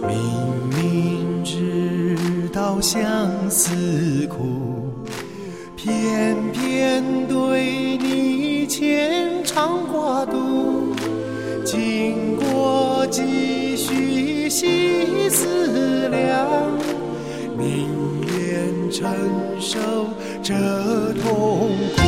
明明知道相思苦，偏偏对你牵肠挂肚。经过几许细思量，宁愿承受这痛苦。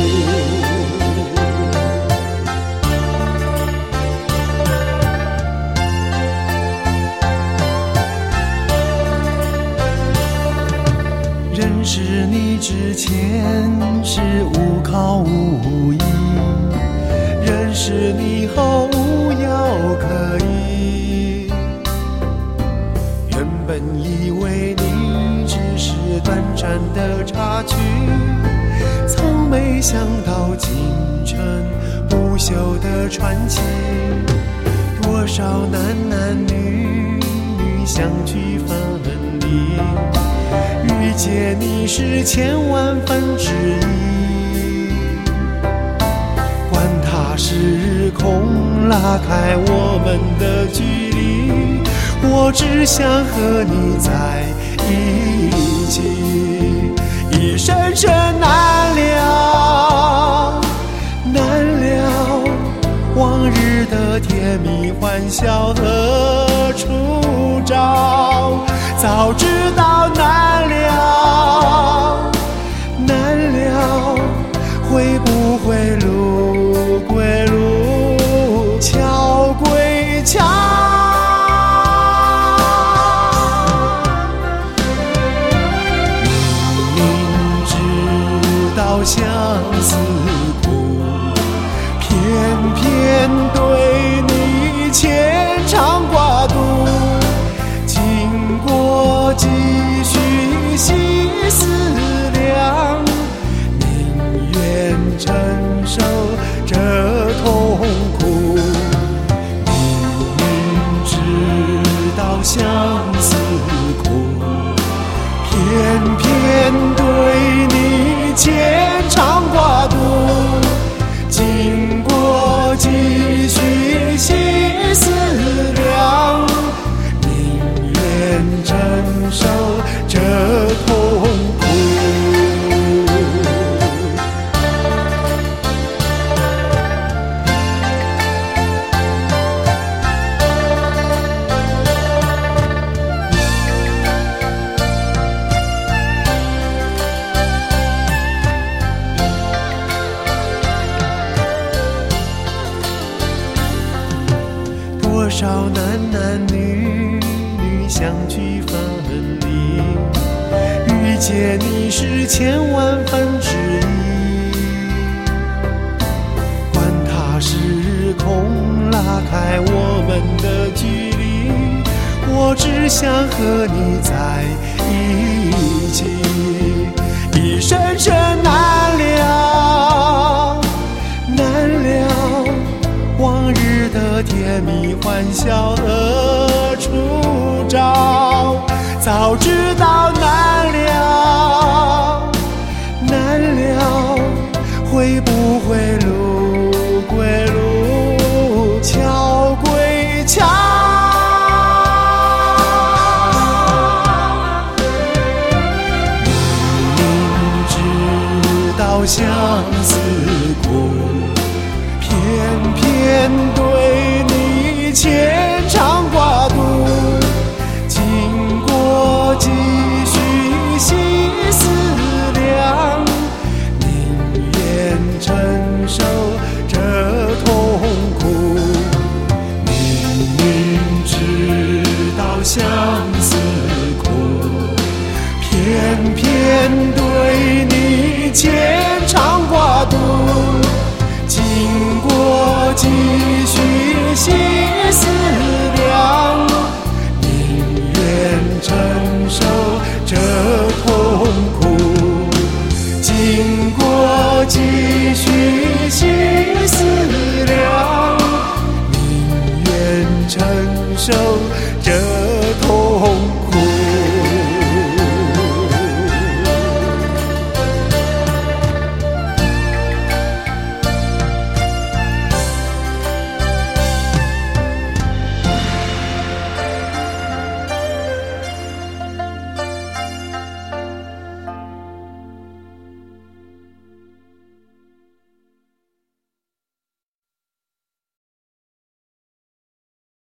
认识你之前是无靠无依，认识你后无药可医。原本以为你只是短暂的插曲，从没想到竟成不朽的传奇。多少男女相聚分离，遇见你是千万分之一。管它时空拉开我们的距离，我只想和你在一起。一生生难了，难了，往日的甜蜜欢笑何处找？早知道难了，难了，会不会路归路，桥归桥？明明知道相思苦，偏偏对你牵肠挂肚。几许细思量，宁愿承受这痛苦。明明知道相思苦，偏偏对你牵肠挂肚。经过几许细思量，承受这痛苦。多少男女相聚分离，遇见你是千万分之一。管它时空拉开我们的距离，我只想和你在一起。一生生难了，难了，往日的甜蜜欢笑何处找？早知道难了，难了，会不会路归路，桥归桥？明知道相思苦，偏偏对你牵肠挂肚。经过几许细思量，宁愿承受这痛苦。明明知道相思苦，偏偏对你牵肠挂肚。经过几许细思量，宁愿承受这痛苦。经过几许细思量，宁愿承受这